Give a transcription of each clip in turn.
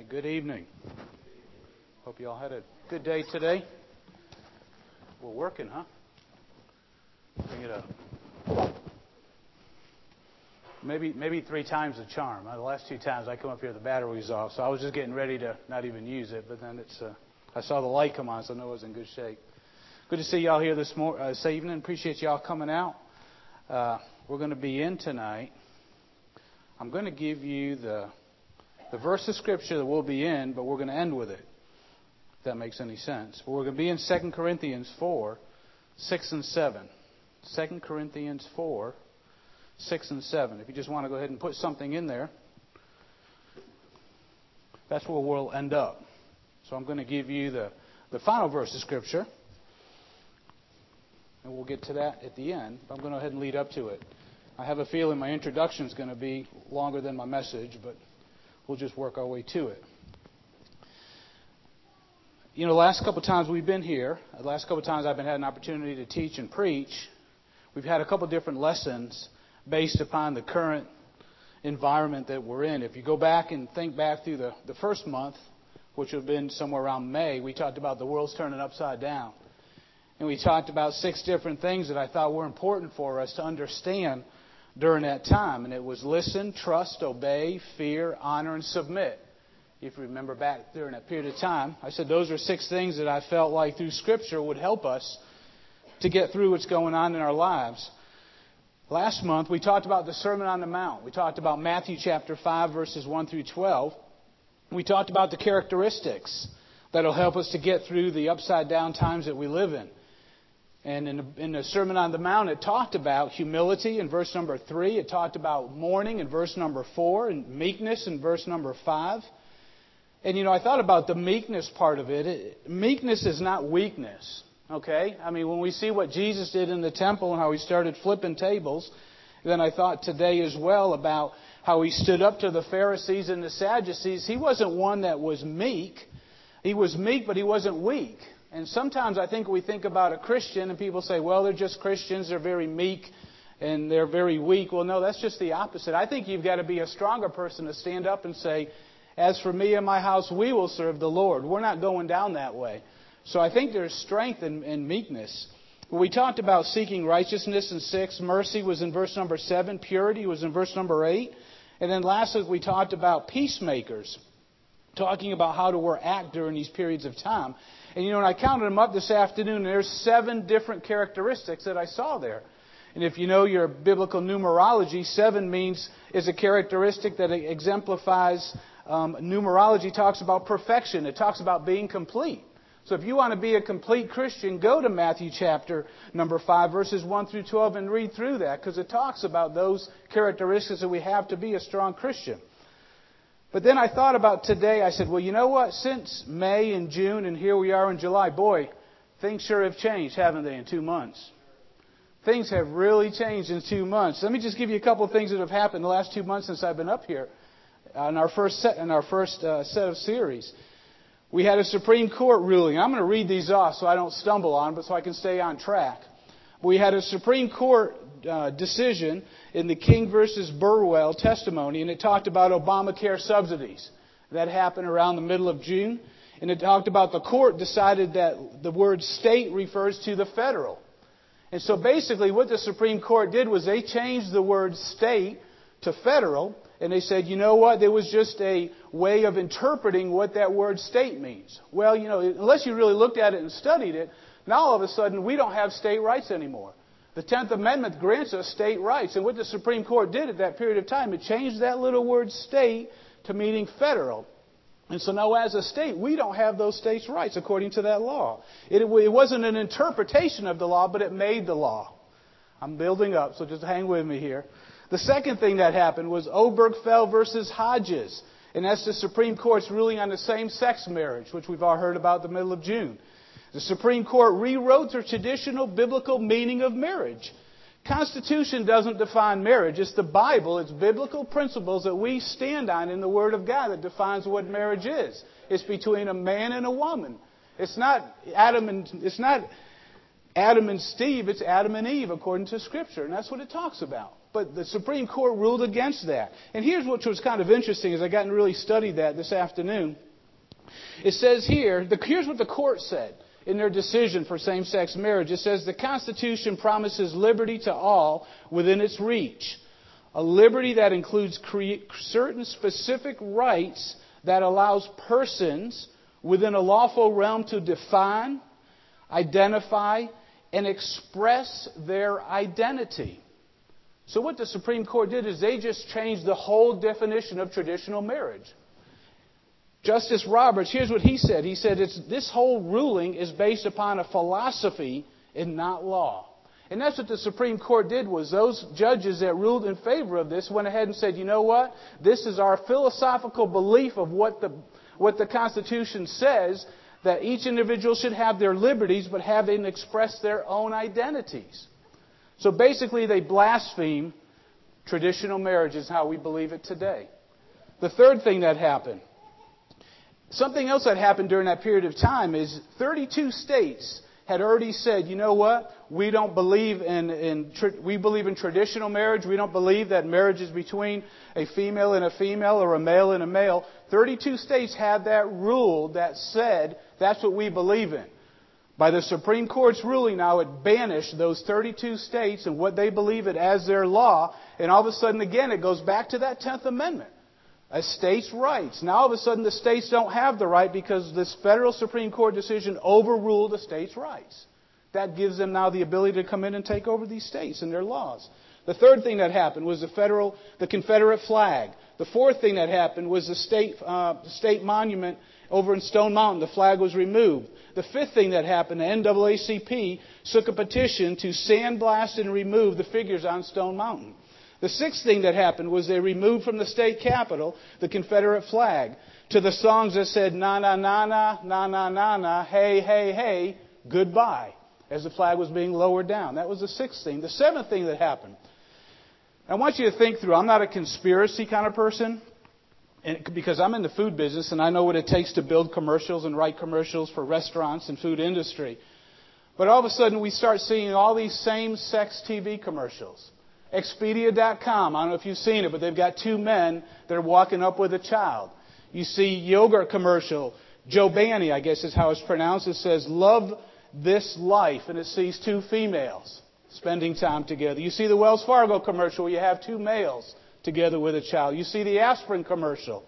right, good evening. Hope you all had a good day today. We're working, huh? Bring it up. Maybe 3 times the charm. The last 2 times I come up here, the battery was off, so I was just getting ready to not even use it. But then I saw the light come on, so I knew it was in good shape. Good to see y'all here this evening. Appreciate y'all coming out. We're going to be in tonight. I'm going to give you the verse of Scripture that we'll be in, but we're going to end with it, if that makes any sense. But we're going to be in 2 Corinthians 4, 6 and 7. 2 Corinthians 4, 6 and 7. If you just want to go ahead and put something in there, that's where we'll end up. So I'm going to give you the final verse of Scripture, and we'll get to that at the end. I'm going to go ahead and lead up to it. I have a feeling my introduction is going to be longer than my message, but we'll just work our way to it. You know, the last couple of times we've been here, the last couple of times I've had an opportunity to teach and preach, we've had a couple of different lessons based upon the current environment that we're in. If you go back and think back through the first month, which would have been somewhere around May, we talked about the world's turning upside down. And we talked about 6 different things that I thought were important for us to understand during that time. And it was listen, trust, obey, fear, honor, and submit. If you remember back during that period of time, I said those are 6 things that I felt like through Scripture would help us to get through what's going on in our lives. Last month, we talked about the Sermon on the Mount. We talked about Matthew chapter 5, verses 1 through 12. We talked about the characteristics that will help us to get through the upside-down times that we live in. And in the Sermon on the Mount, it talked about humility in verse number 3. It talked about mourning in verse number 4, and meekness in verse number 5. And, you know, I thought about the meekness part of it. Meekness is not weakness, okay? I mean, when we see what Jesus did in the temple and how he started flipping tables, then I thought today as well about how he stood up to the Pharisees and the Sadducees. He wasn't one that was meek. He was meek, but he wasn't weak. And sometimes I think we think about a Christian and people say, well, they're just Christians, they're very meek and they're very weak. Well, no, that's just the opposite. I think you've got to be a stronger person to stand up and say, as for me and my house, we will serve the Lord. We're not going down that way. So I think there's strength in meekness. We talked about seeking righteousness in 6. Mercy was in verse number 7. Purity was in verse number 8. And then lastly, we talked about peacemakers, talking about how to act during these periods of time. And, you know, and I counted them up this afternoon, and there's 7 different characteristics that I saw there. And if you know your biblical numerology, 7 is a characteristic that exemplifies, numerology talks about perfection. It talks about being complete. So if you want to be a complete Christian, go to Matthew chapter number 5, verses 1 through 12, and read through that, because it talks about those characteristics that we have to be a strong Christian. But then I thought about today. I said, well, you know what? Since May and June and here we are in July, boy, things sure have changed, haven't they, in 2 months? Things have really changed in 2 months. Let me just give you a couple of things that have happened in the last 2 months since I've been up here in our first set of series. We had a Supreme Court ruling. I'm going to read these off so I don't stumble on, but so I can stay on track. We had a Supreme Court decision in the King versus Burwell testimony, and it talked about Obamacare subsidies. That happened around the middle of June. And it talked about the court decided that the word state refers to the federal. And so basically what the Supreme Court did was they changed the word state to federal, and they said, you know what, there was just a way of interpreting what that word state means. Well, you know, unless you really looked at it and studied it, now all of a sudden we don't have state rights anymore. The 10th Amendment grants us state rights. And what the Supreme Court did at that period of time, it changed that little word state to meaning federal. And so now as a state, we don't have those states' rights according to that law. It wasn't an interpretation of the law, but it made the law. I'm building up, so just hang with me here. The second thing that happened was Obergefell versus Hodges. And that's the Supreme Court's ruling on the same-sex marriage, which we've all heard about the middle of June. The Supreme Court rewrote the traditional biblical meaning of marriage. Constitution doesn't define marriage. It's the Bible. It's biblical principles that we stand on in the Word of God that defines what marriage is. It's between a man and a woman. It's not Adam and Steve. It's Adam and Eve according to Scripture. And that's what it talks about. But the Supreme Court ruled against that. And here's what was kind of interesting as I got and really studied that this afternoon. It says here, here's what the court said in their decision for same-sex marriage. It says the Constitution promises liberty to all within its reach. A liberty that includes certain specific rights that allows persons within a lawful realm to define, identify, and express their identity. So what the Supreme Court did is they just changed the whole definition of traditional marriage. Justice Roberts, here's what he said. He said this whole ruling is based upon a philosophy and not law. And that's what the Supreme Court did, was those judges that ruled in favor of this went ahead and said, you know what? This is our philosophical belief of what the Constitution says, that each individual should have their liberties but have and express their own identities. So basically they blaspheme traditional marriage is how we believe it today. The third thing that happened, something else that happened during that period of time is 32 states had already said, you know what, we don't believe we believe in traditional marriage. We don't believe that marriage is between a female and a female or a male and a male. 32 states had that rule that said that's what we believe in. By the Supreme Court's ruling now, it banished those 32 states and what they believe it as their law. And all of a sudden, again, it goes back to that 10th Amendment. A state's rights. Now all of a sudden the states don't have the right because this federal Supreme Court decision overruled the states' rights. That gives them now the ability to come in and take over these states and their laws. The third thing that happened was the Confederate flag. The fourth thing that happened was the state monument over in Stone Mountain. The flag was removed. The fifth thing that happened, the NAACP took a petition to sandblast and remove the figures on Stone Mountain. The sixth thing that happened was they removed from the state capitol the Confederate flag to the songs that said, na na na na, na na na na, hey, hey, hey, goodbye, as the flag was being lowered down. That was the sixth thing. The seventh thing that happened, I want you to think through, I'm not a conspiracy kind of person, because I'm in the food business and I know what it takes to build commercials and write commercials for restaurants and food industry. But all of a sudden we start seeing all these same-sex TV commercials. Expedia.com, I don't know if you've seen it, but they've got two men that are walking up with a child. You see yogurt commercial, Jobani, I guess is how it's pronounced. It says, love this life, and it sees two females spending time together. You see the Wells Fargo commercial where you have two males together with a child. You see the aspirin commercial.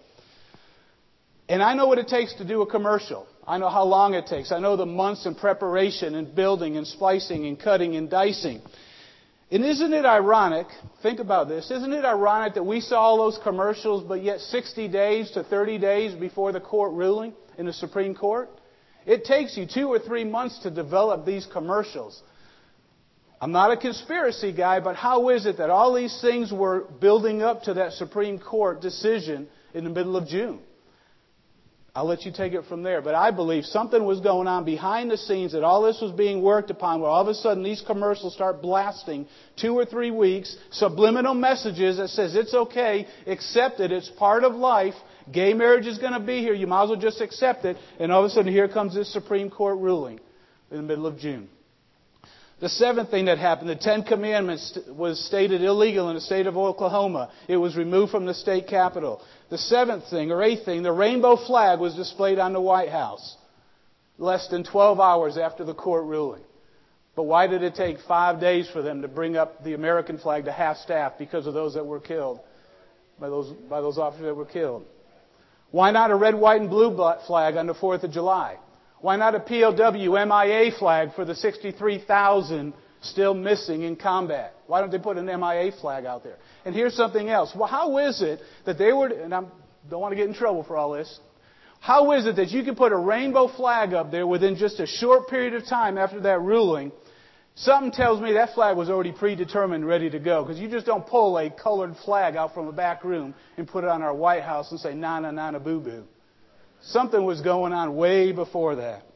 And I know what it takes to do a commercial. I know how long it takes. I know the months in preparation and building and splicing and cutting and dicing. And isn't it ironic, think about this, isn't it ironic that we saw all those commercials, but yet 60 days to 30 days before the court ruling in the Supreme Court? It takes you 2 or 3 months to develop these commercials. I'm not a conspiracy guy, but how is it that all these things were building up to that Supreme Court decision in the middle of June? I'll let you take it from there. But I believe something was going on behind the scenes, that all this was being worked upon, where all of a sudden these commercials start blasting 2 or 3 weeks, subliminal messages that says it's okay, accept it, it's part of life, gay marriage is going to be here, you might as well just accept it. And all of a sudden here comes this Supreme Court ruling in the middle of June. The seventh thing that happened, the Ten Commandments was stated illegal in the state of Oklahoma. It was removed from the state capitol. The seventh thing, or eighth thing, the rainbow flag was displayed on the White House less than 12 hours after the court ruling. But why did it take 5 days for them to bring up the American flag to half-staff because of those that were killed, by those officers that were killed? Why not a red, white, and blue flag on the 4th of July? Why not a POW MIA flag for the 63,000 still missing in combat? Why don't they put an MIA flag out there? And here's something else. Well, how is it that they were, and I don't want to get in trouble for all this, how is it that you can put a rainbow flag up there within just a short period of time after that ruling? Something tells me that flag was already predetermined, ready to go, because you just don't pull a colored flag out from a back room and put it on our White House and say, na na na na boo boo. Something was going on way before that.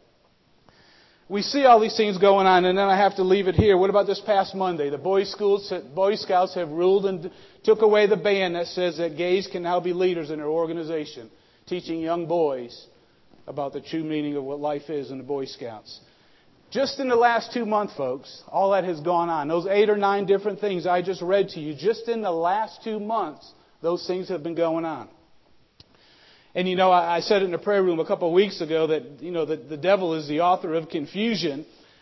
We see all these things going on, and then I have to leave it here. What about this past Monday? The Boy Scouts have ruled and took away the ban that says that gays can now be leaders in their organization, teaching young boys about the true meaning of what life is in the Boy Scouts. Just in the last 2 months, folks, all that has gone on. Those 8 or 9 different things I just read to you, just in the last 2 months, those things have been going on. And I said in the prayer room a couple of weeks ago that, that the devil is the author of confusion.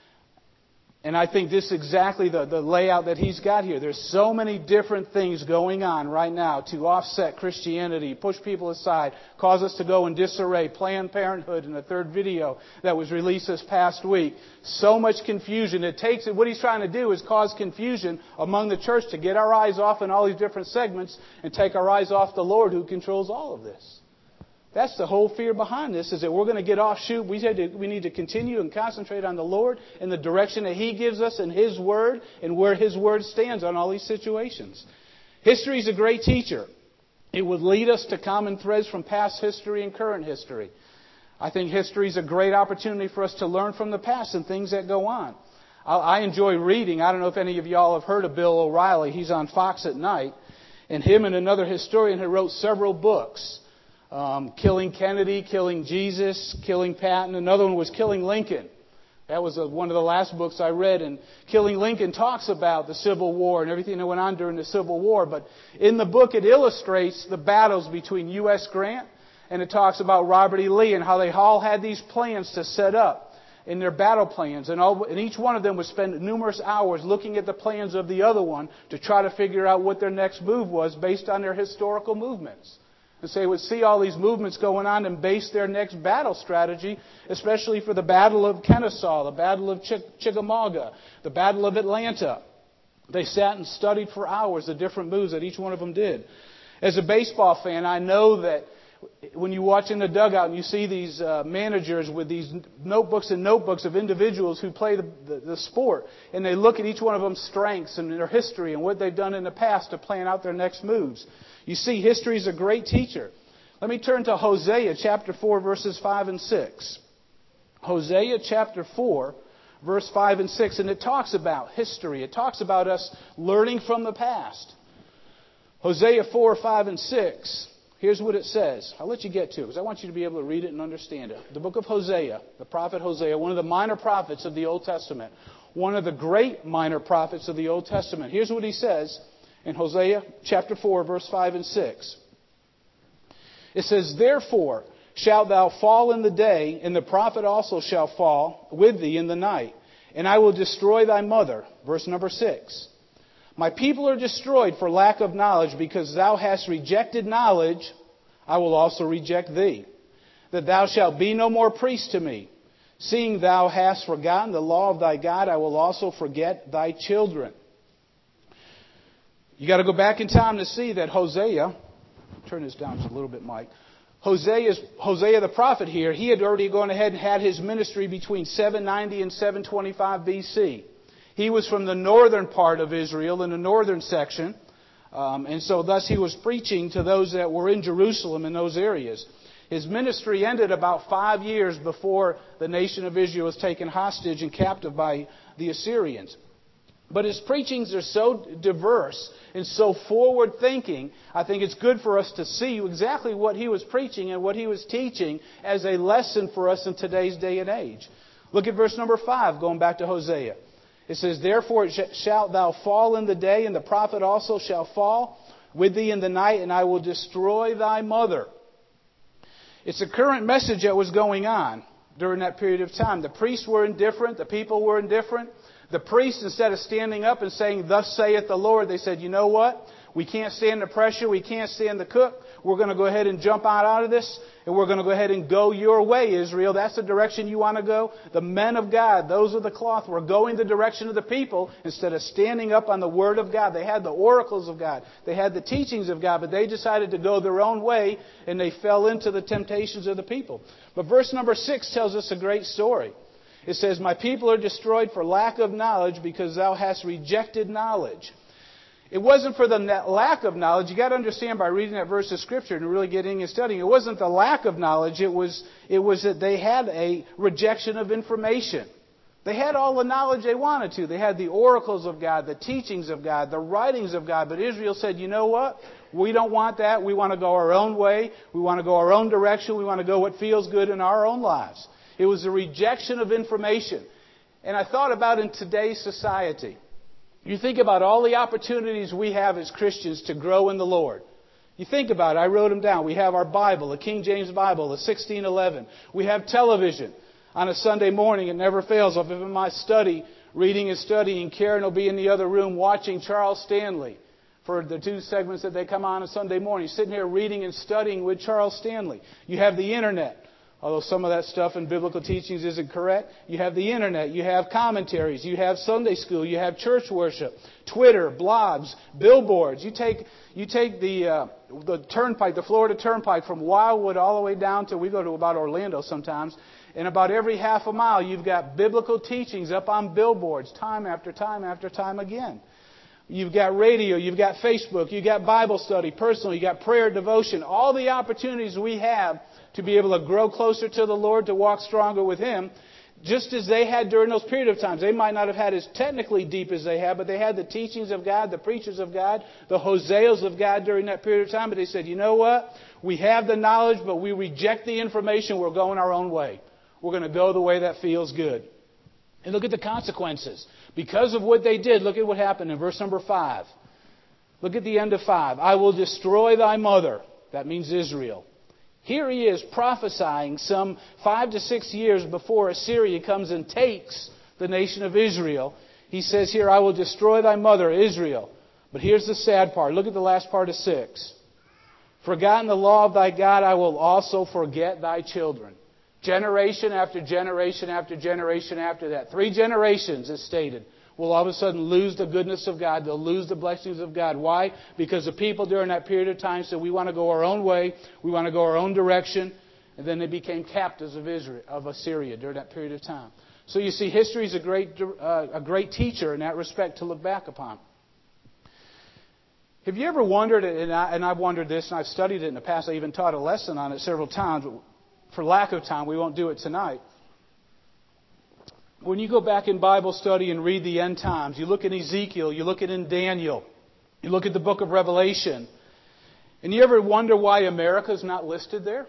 And I think this is exactly the layout that he's got here. There's so many different things going on right now to offset Christianity, push people aside, cause us to go in disarray. Planned Parenthood in the third video that was released this past week. So much confusion. What he's trying to do is cause confusion among the church to get our eyes off in all these different segments and take our eyes off the Lord who controls all of this. That's the whole fear behind this, is that we're going to get offshoot. We need to continue and concentrate on the Lord and the direction that He gives us in His Word and where His Word stands on all these situations. History is a great teacher. It would lead us to common threads from past history and current history. I think history is a great opportunity for us to learn from the past and things that go on. I enjoy reading. I don't know if any of y'all have heard of Bill O'Reilly. He's on Fox at night. And him and another historian who wrote several books. Killing Kennedy, Killing Jesus, Killing Patton. Another one was Killing Lincoln. That was one of the last books I read. And Killing Lincoln talks about the Civil War and everything that went on during the Civil War. But in the book, it illustrates the battles between U.S. Grant, and it talks about Robert E. Lee and how they all had these plans to set up in their battle plans. And each one of them would spend numerous hours looking at the plans of the other one to try to figure out what their next move was based on their historical movements. And so they would see all these movements going on and base their next battle strategy, especially for the Battle of Kennesaw, the Battle of Chickamauga, the Battle of Atlanta. They sat and studied for hours the different moves that each one of them did. As a baseball fan, I know that when you watch in the dugout and you see these managers with these notebooks and notebooks of individuals who play the sport, and they look at each one of them's strengths and their history and what they've done in the past to plan out their next moves. You see, history is a great teacher. Let me turn to Hosea chapter 4, verses 5 and 6. Hosea chapter 4, verse 5 and 6. And it talks about history. It talks about us learning from the past. Hosea 4, 5 and 6. Here's what it says. I'll let you get to it because I want you to be able to read it and understand it. The book of Hosea, the prophet Hosea, one of the minor prophets of the Old Testament. One of the great minor prophets of the Old Testament. Here's what he says in Hosea chapter 4, verse 5 and 6. It says, "Therefore shalt thou fall in the day, and the prophet also shall fall with thee in the night. And I will destroy thy mother." Verse number 6. "My people are destroyed for lack of knowledge, because thou hast rejected knowledge, I will also reject thee. That thou shalt be no more priest to me. Seeing thou hast forgotten the law of thy God, I will also forget thy children." You got to go back in time to see that Hosea, turn this down just a little bit, Mike. Hosea the prophet here, he had already gone ahead and had his ministry between 790 and 725 BC. He was from the northern part of Israel, in the northern section. And so thus he was preaching to those that were in Jerusalem in those areas. His ministry ended about 5 years before the nation of Israel was taken hostage and captive by the Assyrians. But his preachings are so diverse and so forward-thinking, I think it's good for us to see exactly what he was preaching and what he was teaching as a lesson for us in today's day and age. Look at verse number 5, going back to Hosea. It says, "Therefore shalt thou fall in the day, and the prophet also shall fall with thee in the night, and I will destroy thy mother." It's a current message that was going on during that period of time. The priests were indifferent. The people were indifferent. The priests, instead of standing up and saying, "Thus saith the Lord," they said, "You know what? We can't stand the pressure. We can't stand the cook. We're going to go ahead and jump out of this, and we're going to go ahead and go your way, Israel. That's the direction you want to go." The men of God, those of the cloth, were going the direction of the people instead of standing up on the Word of God. They had the oracles of God. They had the teachings of God, but they decided to go their own way, and they fell into the temptations of the people. But verse number 6 tells us a great story. It says, "My people are destroyed for lack of knowledge, because thou hast rejected knowledge." It wasn't for the lack of knowledge. You got to understand by reading that verse of Scripture and really getting and studying. It wasn't the lack of knowledge. It was that they had a rejection of information. They had all the knowledge they wanted to. They had the oracles of God, the teachings of God, the writings of God. But Israel said, "You know what? We don't want that. We want to go our own way. We want to go our own direction. We want to go what feels good in our own lives." It was a rejection of information. And I thought about in today's society, you think about all the opportunities we have as Christians to grow in the Lord. You think about it. I wrote them down. We have our Bible, the King James Bible, the 1611. We have television on a Sunday morning. It never fails. If I'm in my study, reading and studying, Karen will be in the other room watching Charles Stanley for the 2 segments that they come on Sunday morning. Sitting here reading and studying with Charles Stanley. You have the internet. Although some of that stuff in biblical teachings isn't correct. You have the internet. You have commentaries. You have Sunday school. You have church worship. Twitter, blogs, billboards. You take the turnpike, the Florida Turnpike from Wildwood all the way down to, we go to about Orlando sometimes. And about every half a mile, you've got biblical teachings up on billboards time after time after time again. You've got radio, you've got Facebook, you've got Bible study, personal, you've got prayer, devotion. All the opportunities we have to be able to grow closer to the Lord, to walk stronger with Him, just as they had during those period of times. They might not have had as technically deep as they had, but they had the teachings of God, the preachers of God, the Hoseas of God during that period of time. But they said, you know what? We have the knowledge, but we reject the information. We're going our own way. We're going to go the way that feels good. And look at the consequences. Because of what they did, look at what happened in verse number 5. Look at the end of 5. I will destroy thy mother. That means Israel. Here he is prophesying some 5 to 6 years before Assyria comes and takes the nation of Israel. He says here, I will destroy thy mother, Israel. But here's the sad part. Look at the last part of 6. Forgotten the law of thy God, I will also forget thy children. Generation after generation after generation after that. 3 generations, it's stated, will all of a sudden lose the goodness of God. They'll lose the blessings of God. Why? Because the people during that period of time said, we want to go our own way. We want to go our own direction. And then they became captives of Assyria during that period of time. So you see, history is a great teacher in that respect to look back upon. Have you ever wondered, and I've wondered this, and I've studied it in the past. I even taught a lesson on it several times. But for lack of time, we won't do it tonight. When you go back in Bible study and read the end times, you look at Ezekiel, you look at in Daniel, you look at the book of Revelation, and you ever wonder why America's not listed there?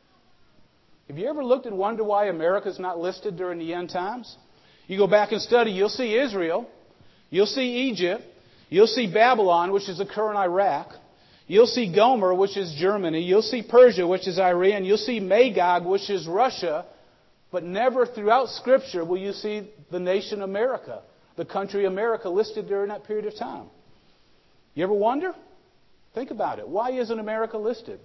Have you ever looked and wondered why America's not listed during the end times? You go back and study, you'll see Israel, you'll see Egypt, you'll see Babylon, which is the current Iraq, you'll see Gomer, which is Germany, you'll see Persia, which is Iran, you'll see Magog, which is Russia. But never throughout Scripture will you see the nation America, the country America, listed during that period of time. You ever wonder? Think about it. Why isn't America listed?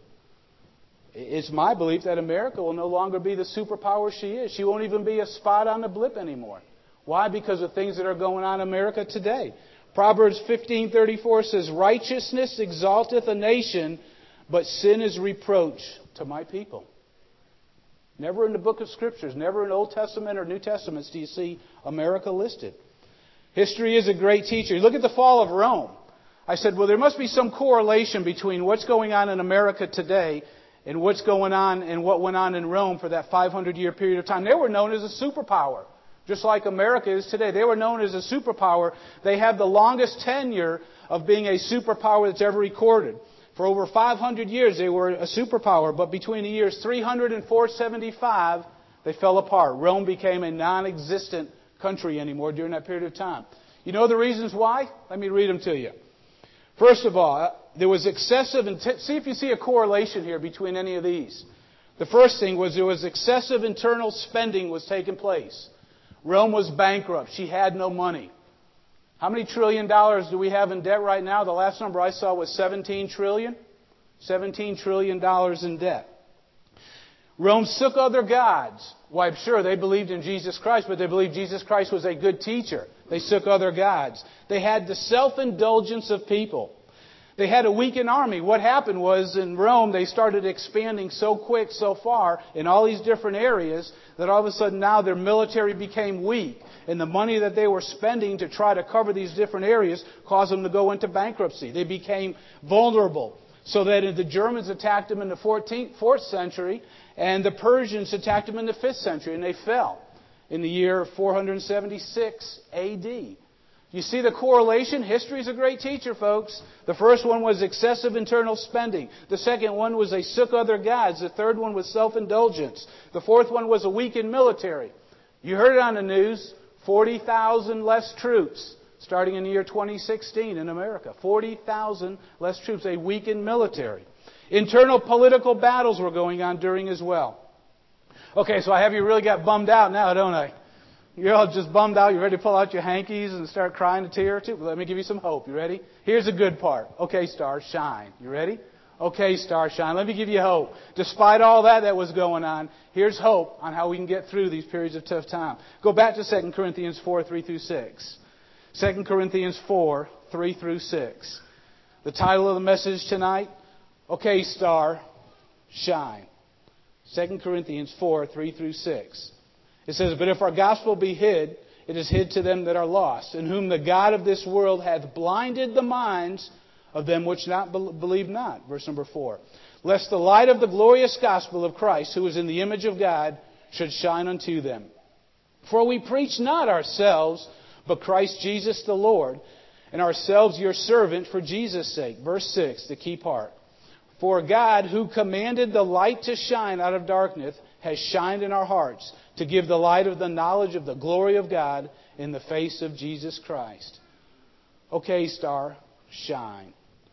It's my belief that America will no longer be the superpower she is. She won't even be a spot on the blip anymore. Why? Because of things that are going on in America today. Proverbs 15:34 says, righteousness exalteth a nation, but sin is reproach to my people. Never in the book of Scriptures, never in Old Testament or New Testaments do you see America listed. History is a great teacher. Look at the fall of Rome. I said, well, there must be some correlation between what's going on in America today and what's going on and what went on in Rome for that 500-year period of time. They were known as a superpower, just like America is today. They were known as a superpower. They have the longest tenure of being a superpower that's ever recorded. For over 500 years, they were a superpower, but between the years 300 and 475, they fell apart. Rome became a non-existent country anymore during that period of time. You know the reasons why? Let me read them to you. First of all, there was excessive, see if you see a correlation here between any of these. The first thing was there was excessive internal spending was taking place. Rome was bankrupt. She had no money. How many $1 trillion do we have in debt right now? The last number I saw was 17 trillion. $17 trillion in debt. Rome took other gods. Well, I'm sure they believed in Jesus Christ, but they believed Jesus Christ was a good teacher. They took other gods. They had the self-indulgence of people. They had a weakened army. What happened was in Rome, they started expanding so quick, so far, in all these different areas, that all of a sudden now their military became weak. And the money that they were spending to try to cover these different areas caused them to go into bankruptcy. They became vulnerable. So that the Germans attacked them in the 4th century, and the Persians attacked them in the 5th century, and they fell in the year 476 A.D. You see the correlation? History is a great teacher, folks. The first one was excessive internal spending. The second one was they took other gods. The third one was self-indulgence. The fourth one was a weakened military. You heard it on the news. 40,000 less troops starting in the year 2016 in America. 40,000 less troops, a weakened military. Internal political battles were going on during as well. Okay, so I have you really got bummed out now, don't I? You're all just bummed out. You ready to pull out your hankies and start crying a tear or two? Well, let me give you some hope. You ready? Here's the good part. Okay, stars, shine. You ready? Okay, stars, shine. Let me give you hope. Despite all that was going on, here's hope on how we can get through these periods of tough time. Go back to 2 Corinthians 4, 3 through 6. 2 Corinthians 4, 3 through 6. The title of the message tonight, Okay, star, shine. 2 Corinthians 4, 3 through 6. It says, But if our gospel be hid, it is hid to them that are lost, in whom the God of this world hath blinded the minds of them which not believe not. Verse number 4. Lest the light of the glorious gospel of Christ, who is in the image of God, should shine unto them. For we preach not ourselves, but Christ Jesus the Lord, and ourselves your servant for Jesus' sake. Verse 6, the key part. For God, who commanded the light to shine out of darkness, has shined in our hearts to give the light of the knowledge of the glory of God in the face of Jesus Christ. Okay, star, shine.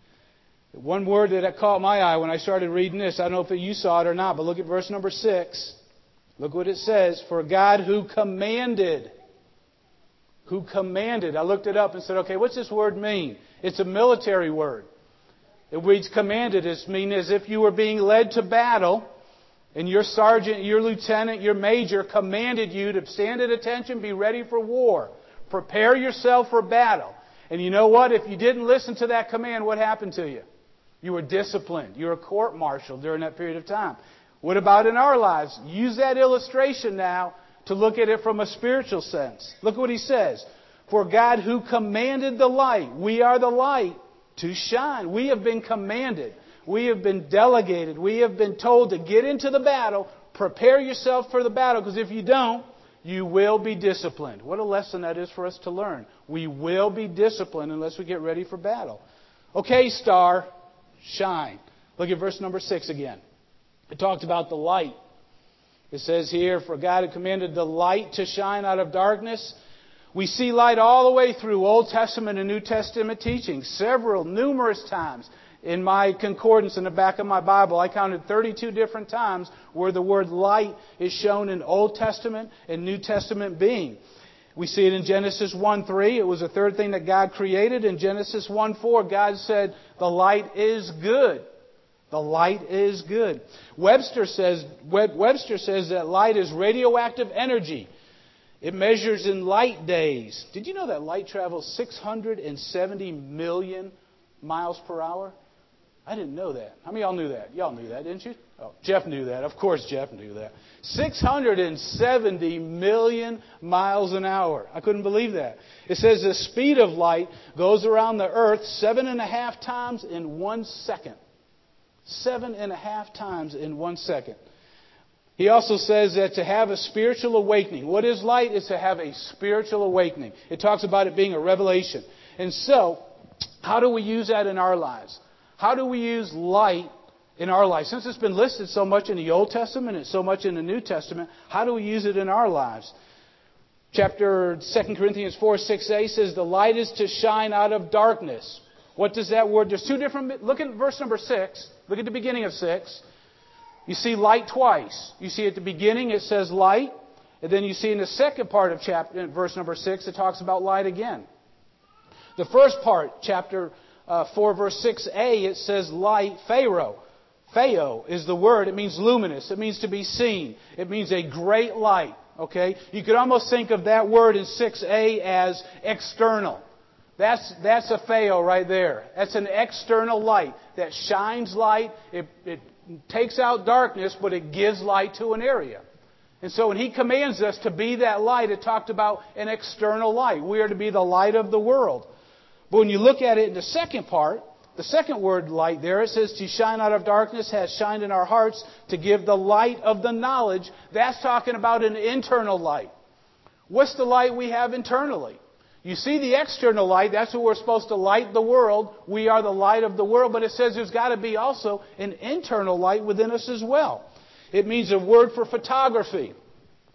One word that caught my eye when I started reading this, I don't know if you saw it or not, but look at verse number 6. Look what it says. For God who commanded. Who commanded. I looked it up and said, okay, what's this word mean? It's a military word. It reads commanded. It means as if you were being led to battle and your sergeant, your lieutenant, your major commanded you to stand at attention, be ready for war. Prepare yourself for battle. And you know what? If you didn't listen to that command, what happened to you? You were disciplined. You were court-martialed during that period of time. What about in our lives? Use that illustration now to look at it from a spiritual sense. Look what he says. For God who commanded the light, we are the light, to shine. We have been commanded. We have been delegated. We have been told to get into the battle. Prepare yourself for the battle, because if you don't, you will be disciplined. What a lesson that is for us to learn. We will be disciplined unless we get ready for battle. Okay, star, shine. Look at verse number 6 again. It talked about the light. It says here, for God had commanded the light to shine out of darkness. We see light all the way through Old Testament and New Testament teachings. Numerous times. In my concordance in the back of my Bible, I counted 32 different times where the word light is shown in Old Testament and New Testament being. We see it in Genesis 1:3. It was the third thing that God created. In Genesis 1:4, God said, the light is good. The light is good. Webster says that light is radioactive energy. It measures in light days. Did you know that light travels 670 million miles per hour? I didn't know that. How many of y'all knew that? Y'all knew that, didn't you? Oh, Jeff knew that. Of course Jeff knew that. 670 million miles an hour. I couldn't believe that. It says the speed of light goes around the earth 7.5 times in 1 second. 7.5 times in 1 second. He also says that to have a spiritual awakening. What is light? It's to have a spiritual awakening. It talks about it being a revelation. And so, how do we use that in our lives? How do we use light in our lives? Since it's been listed so much in the Old Testament and so much in the New Testament, how do we use it in our lives? Chapter 2 Corinthians 4:6a says the light is to shine out of darkness. What does that word? There's two different. Look at verse number 6. Look at the beginning of 6. You see light twice. You see at the beginning it says light, and then you see in the second part of chapter, verse number 6, it talks about light again. The first part, chapter 4, verse 6a, it says light, pharo. Phao is the word. It means luminous. It means to be seen. It means a great light. Okay? You could almost think of that word in 6a as external. That's a phao right there. That's an external light that shines light. It takes out darkness, but it gives light to an area. And so when He commands us to be that light, it talked about an external light. We are to be the light of the world. But when you look at it in the second part, the second word light there, it says to shine out of darkness has shined in our hearts to give the light of the knowledge. That's talking about an internal light. What's the light we have internally? You see the external light, that's what we're supposed to light the world. We are the light of the world, but it says there's got to be also an internal light within us as well. It means a word for photography.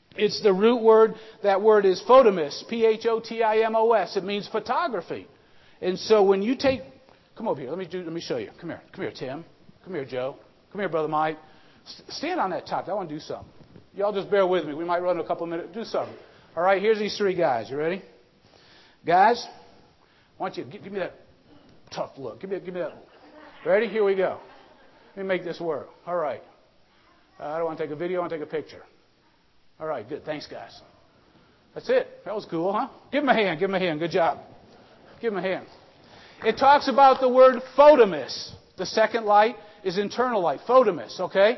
It's the root word. That word is photomos, P-H-O-T-I-M-O-S. It means photography. And so when you take, come over here. Let me show you. Come here, Tim. Come here, Joe. Come here, Brother Mike. Stand on that top. I want to do something. Y'all just bear with me. We might run a couple of minutes. Do something. All right, here's these three guys. You ready? Guys, I want you to give me that tough look. Give me that. Ready? Here we go. Let me make this work. All right. I don't want to take a video. I want to take a picture. All right, good. Thanks, guys. That's it. That was cool, huh? Give him a hand. Give him a hand. Good job. Give him a hand. It talks about the word photomos. The second light is internal light. Photomos, okay?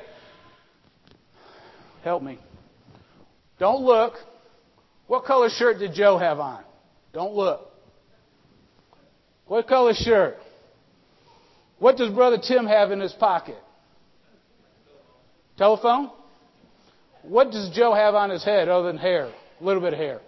Help me. Don't look. What color shirt did Joe have on? Don't look. What color shirt? What does Brother Tim have in his pocket? Telephone? What does Joe have on his head other than hair? A little bit of hair.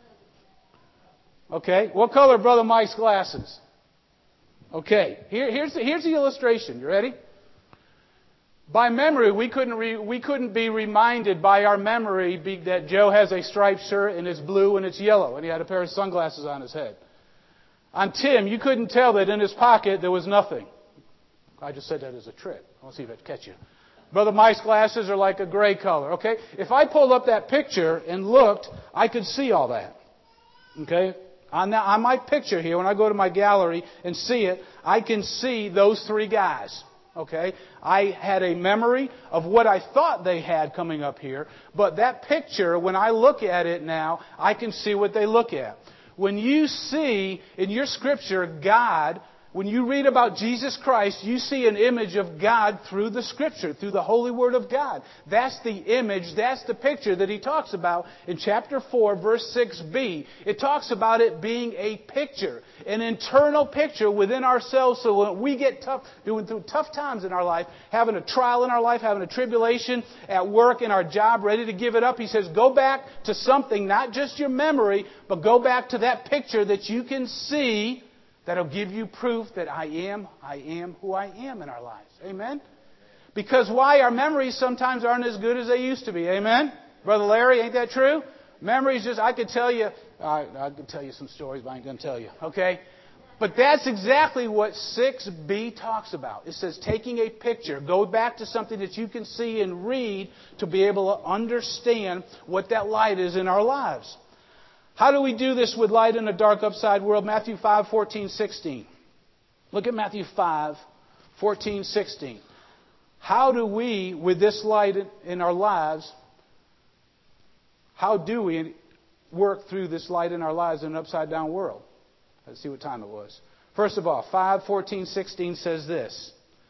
Okay. What color are Brother Mike's glasses? Okay. Here's the illustration. You ready? By memory, we couldn't be reminded by our memory that Joe has a striped shirt and it's blue and it's yellow and he had a pair of sunglasses on his head. On Tim, you couldn't tell that in his pocket there was nothing. I just said that as a trick. I want to see if it catch you. Brother Mike's glasses are like a gray color, okay? If I pulled up that picture and looked, I could see all that, okay? On my picture here, when I go to my gallery and see it, I can see those three guys, okay? I had a memory of what I thought they had coming up here, but that picture, when I look at it now, I can see what they look at. When you see in your scripture God, when you read about Jesus Christ, you see an image of God through the Scripture, through the Holy Word of God. That's the image, that's the picture that he talks about in chapter 4, verse 6b. It talks about it being a picture, an internal picture within ourselves. So when we get doing through tough times in our life, having a trial in our life, having a tribulation at work, in our job, ready to give it up, he says, go back to something, not just your memory, but go back to that picture that you can see that'll give you proof that I am who I am in our lives. Amen? Because why? Our memories sometimes aren't as good as they used to be. Amen? Brother Larry, ain't that true? Memories I could tell you some stories, but I ain't going to tell you. Okay? But that's exactly what 6b talks about. It says taking a picture, go back to something that you can see and read to be able to understand what that light is in our lives. How do we do this with light in a dark upside world? Matthew 5:14-16. Look at Matthew 5:14-16. How do we, with this light in our lives, how do we work through this light in our lives in an upside down world? Let's see what time it was. First of all, 5:14-16 says this.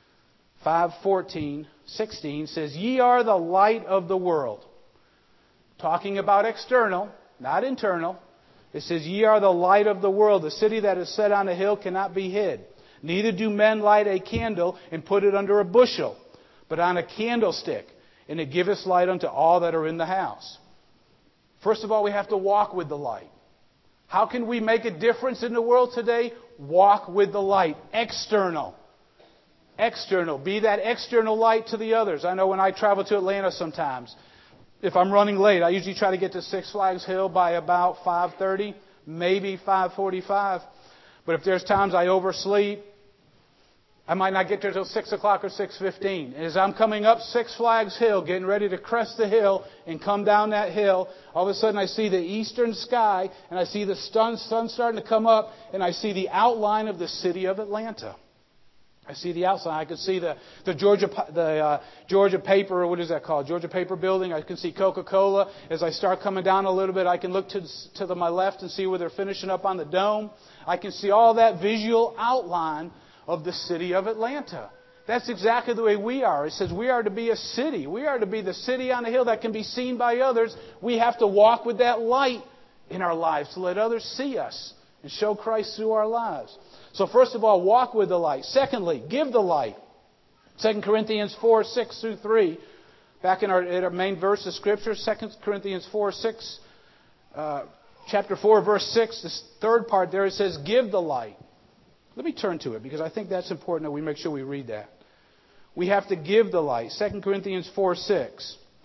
5:14-16 says, ye are the light of the world. Talking about external. Not internal. It says, ye are the light of the world. The city that is set on a hill cannot be hid. Neither do men light a candle and put it under a bushel, but on a candlestick, and it giveth light unto all that are in the house. First of all, we have to walk with the light. How can we make a difference in the world today? Walk with the light. External. External. Be that external light to the others. I know when I travel to Atlanta sometimes, if I'm running late, I usually try to get to Six Flags Hill by about 5:30, maybe 5:45. But if there's times I oversleep, I might not get there till 6 o'clock or 6:15. As I'm coming up Six Flags Hill, getting ready to crest the hill and come down that hill, all of a sudden I see the eastern sky and I see the sun starting to come up and I see the outline of the city of Atlanta. I see the outside. I can see the Georgia Paper, what is that called? Georgia Paper Building. I can see Coca-Cola. As I start coming down a little bit, I can look to my left and see where they're finishing up on the dome. I can see all that visual outline of the city of Atlanta. That's exactly the way we are. It says we are to be a city. We are to be the city on the hill that can be seen by others. We have to walk with that light in our lives to let others see us and show Christ through our lives. So first of all, walk with the light. Secondly, give the light. 2 Corinthians 4:6-3. Back in our main verse of Scripture, 2 Corinthians 4:6, chapter 4, verse 6, this third part there, it says, give the light. Let me turn to it because I think that's important that we make sure we read that. We have to give the light. 2 Corinthians 4:6.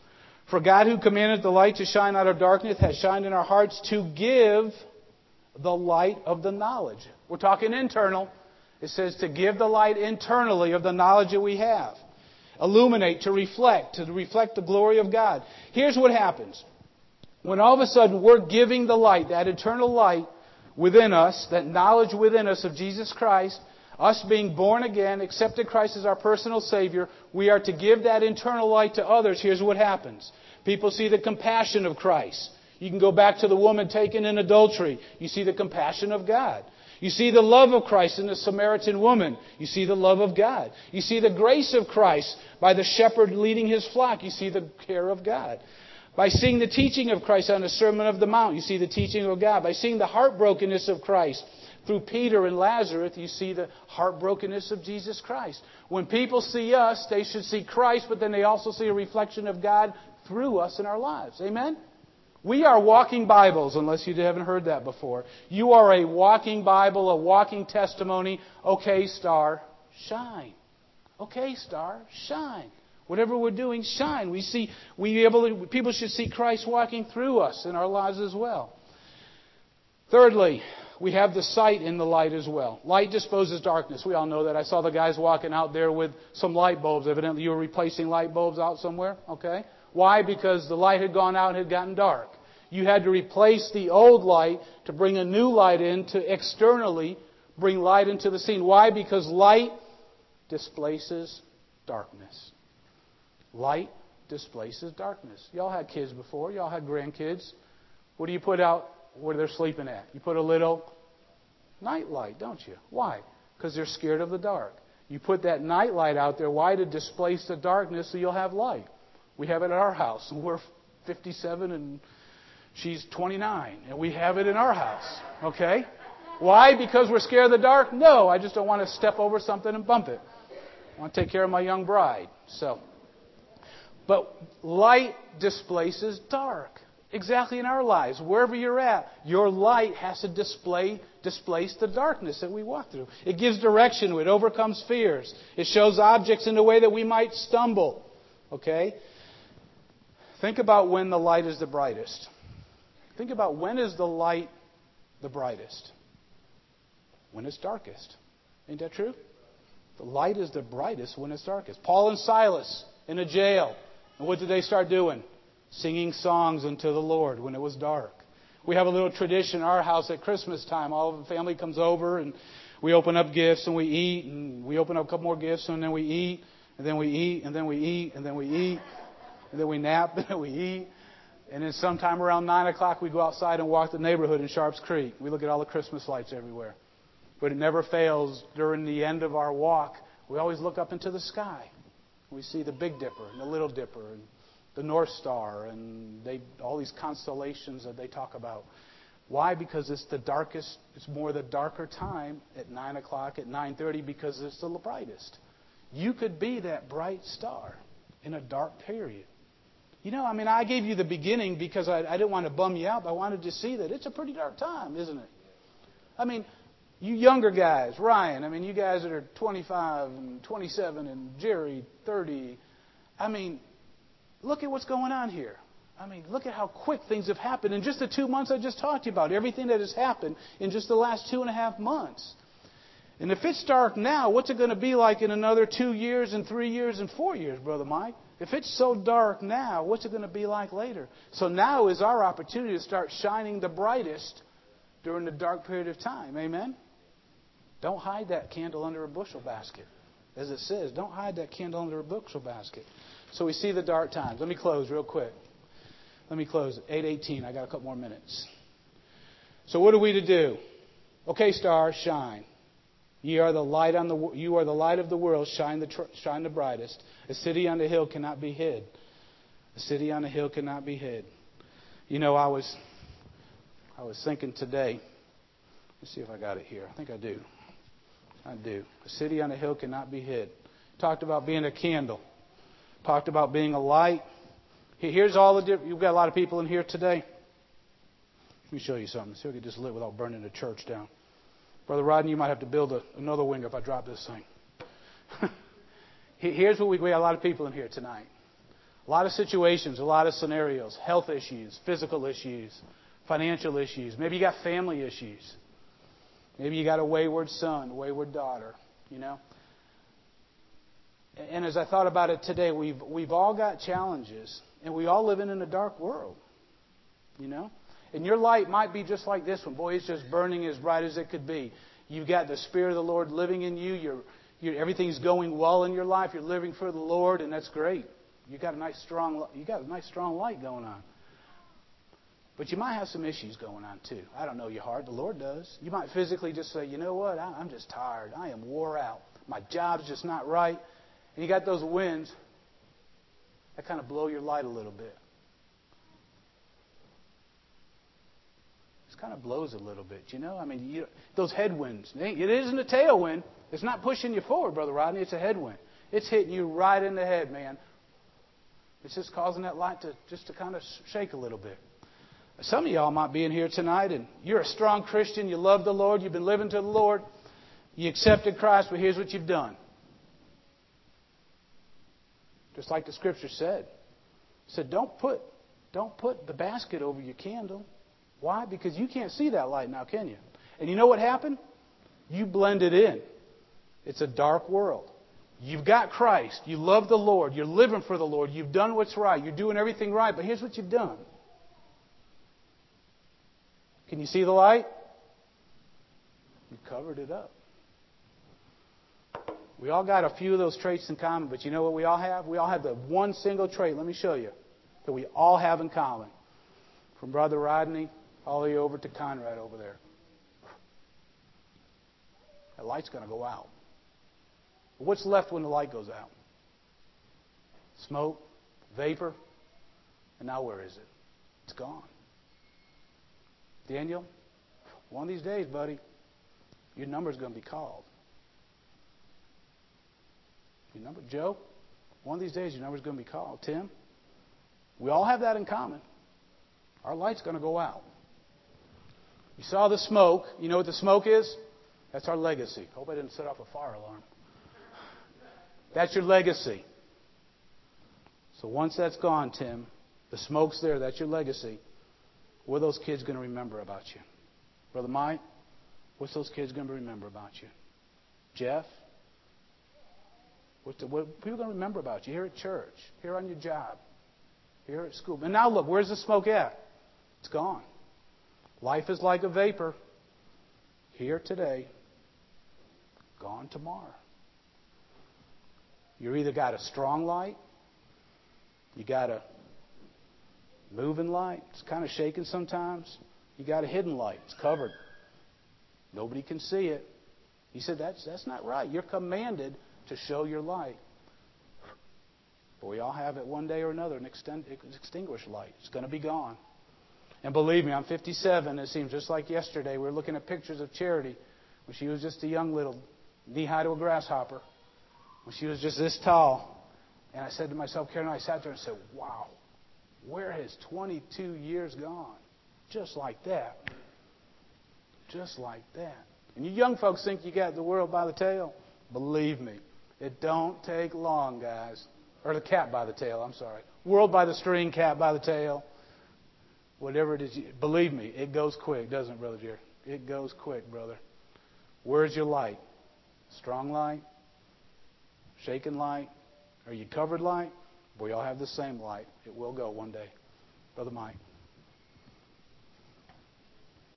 For God who commanded the light to shine out of darkness has shined in our hearts to give the light of the knowledge. We're talking internal. It says to give the light internally of the knowledge that we have. Illuminate, to reflect the glory of God. Here's what happens. When all of a sudden we're giving the light, that eternal light within us, that knowledge within us of Jesus Christ, us being born again, accepted Christ as our personal Savior, we are to give that internal light to others. Here's what happens. People see the compassion of Christ. You can go back to the woman taken in adultery. You see the compassion of God. You see the love of Christ in the Samaritan woman. You see the love of God. You see the grace of Christ by the shepherd leading his flock. You see the care of God. By seeing the teaching of Christ on the Sermon of the Mount, you see the teaching of God. By seeing the heartbrokenness of Christ through Peter and Lazarus, you see the heartbrokenness of Jesus Christ. When people see us, they should see Christ, but then they also see a reflection of God through us in our lives. Amen? We are walking Bibles, unless you haven't heard that before. You are a walking Bible, a walking testimony. Okay, star, shine. Okay, star, shine. Whatever we're doing, shine. People should see Christ walking through us in our lives as well. Thirdly, we have the sight in the light as well. Light disposes darkness. We all know that. I saw the guys walking out there with some light bulbs. Evidently, you were replacing light bulbs out somewhere. Okay. Why? Because the light had gone out and had gotten dark. You had to replace the old light to bring a new light in to externally bring light into the scene. Why? Because light displaces darkness. Light displaces darkness. Y'all had kids before. Y'all had grandkids. What do you put out where they're sleeping at? You put a little night light, don't you? Why? Because they're scared of the dark. You put that night light out there. Why? To displace the darkness so you'll have light. We have it at our house. We're 57 and she's 29. And we have it in our house. Okay? Why? Because we're scared of the dark? No, I just don't want to step over something and bump it. I want to take care of my young bride. But light displaces dark. Exactly in our lives. Wherever you're at, your light has to displace the darkness that we walk through. It gives direction. It overcomes fears. It shows objects in a way that we might stumble. Okay? Think about when the light is the brightest. Think about when is the light the brightest? When it's darkest. Ain't that true? The light is the brightest when it's darkest. Paul and Silas in a jail. And what did they start doing? Singing songs unto the Lord when it was dark. We have a little tradition in our house at Christmas time. All of the family comes over and we open up gifts and we eat. And we open up a couple more gifts and then we eat. And then we eat. And then we eat. And then we eat. And then we nap. And then we eat. And then sometime around 9 o'clock we go outside and walk the neighborhood in Sharps Creek. We look at all the Christmas lights everywhere. But it never fails during the end of our walk. We always look up into the sky. We see the Big Dipper and the Little Dipper and the North Star and all these constellations that they talk about. Why? Because it's the darkest, it's more the darker time at 9 o'clock, at 9:30, because it's the brightest. You could be that bright star in a dark period. I gave you the beginning because I didn't want to bum you out, but I wanted to see that it's a pretty dark time, isn't it? You younger guys, Ryan, you guys that are 25 and 27 and Jerry, 30. Look at what's going on here. Look at how quick things have happened in just the 2 months I just talked to you about. Everything that has happened in just the last 2.5 months. And if it's dark now, what's it going to be like in another 2 years and 3 years and 4 years, Brother Mike? If it's so dark now, what's it going to be like later? So now is our opportunity to start shining the brightest during the dark period of time. Amen? Don't hide that candle under a bushel basket. As it says, don't hide that candle under a bushel basket. So we see the dark times. Let me close real quick. Let me close at 8:18. I got a couple more minutes. So what are we to do? Okay, stars, shine. You are the light of the world. Shine the brightest. A city on the hill cannot be hid. A city on the hill cannot be hid. I was thinking today. Let's see if I got it here. I think I do. A city on a hill cannot be hid. Talked about being a candle. Talked about being a light. Here's all the different. You've got a lot of people in here today. Let me show you something. See if we can just live without burning the church down. Brother Rodney, you might have to build another wing if I drop this thing. Here's what we got a lot of people in here tonight. A lot of situations, a lot of scenarios, health issues, physical issues, financial issues. Maybe you got family issues. Maybe you got a wayward son, wayward daughter, you know. And as I thought about it today, we've all got challenges, and we all live in a dark world, you know. And your light might be just like this one. Boy, it's just burning as bright as it could be. You've got the Spirit of the Lord living in you. Everything's going well in your life. You're living for the Lord, and that's great. You got a nice strong light going on. But you might have some issues going on too. I don't know your heart. The Lord does. You might physically just say, you know what? I'm just tired. I am wore out. My job's just not right. And you got those winds that kind of blow your light a little bit. It kind of blows a little bit, you know. I mean, those headwinds. It isn't a tailwind. It's not pushing you forward, Brother Rodney. It's a headwind. It's hitting you right in the head, man. It's just causing that light to kind of shake a little bit. Some of y'all might be in here tonight, and you're a strong Christian. You love the Lord. You've been living to the Lord. You accepted Christ, but here's what you've done. Just like the Scripture said. It said, don't put the basket over your candle. Why? Because you can't see that light now, can you? And you know what happened? You blended in. It's a dark world. You've got Christ. You love the Lord. You're living for the Lord. You've done what's right. You're doing everything right. But here's what you've done. Can you see the light? You covered it up. We all got a few of those traits in common, but you know what we all have? We all have the one single trait, let me show you, that we all have in common. From Brother Rodney all the way over to Conrad over there. That light's going to go out. What's left when the light goes out? Smoke, vapor, and now where is it? It's gone. Daniel, one of these days, buddy, your number's going to be called. Joe, one of these days your number's going to be called. Tim, we all have that in common. Our light's going to go out. You saw the smoke. You know what the smoke is? That's our legacy. Hope I didn't set off a fire alarm. That's your legacy. So once that's gone, Tim, the smoke's there. That's your legacy. What are those kids going to remember about you? Brother Mike, what's those kids going to remember about you? Jeff? What are people going to remember about you here at church, here on your job, here at school? And now look, where's the smoke at? It's gone. Life is like a vapor. Here today, gone tomorrow. You either got a strong light, you got a moving light, it's kind of shaking sometimes. You got a hidden light, it's covered. Nobody can see it. He said, that's not right. You're commanded to show your light. But we all have it one day or another, an extinguished light. It's going to be gone. And believe me, I'm 57. It seems just like yesterday. We were looking at pictures of Charity when she was just a young little knee-high to a grasshopper, when she was just this tall. And I said to myself, Karen, I sat there and said, wow, where has 22 years gone? Just like that. Just like that. And you young folks think you got the world by the tail. Believe me, it don't take long, guys. Or the cat by the tail, I'm sorry. World by the string, cat by the tail. Whatever it is. Believe me, it goes quick, doesn't it, Brother Jerry? It goes quick, brother. Where's your light? Strong light? Shaken light? Are you covered light? We all have the same light. It will go one day. Brother Mike.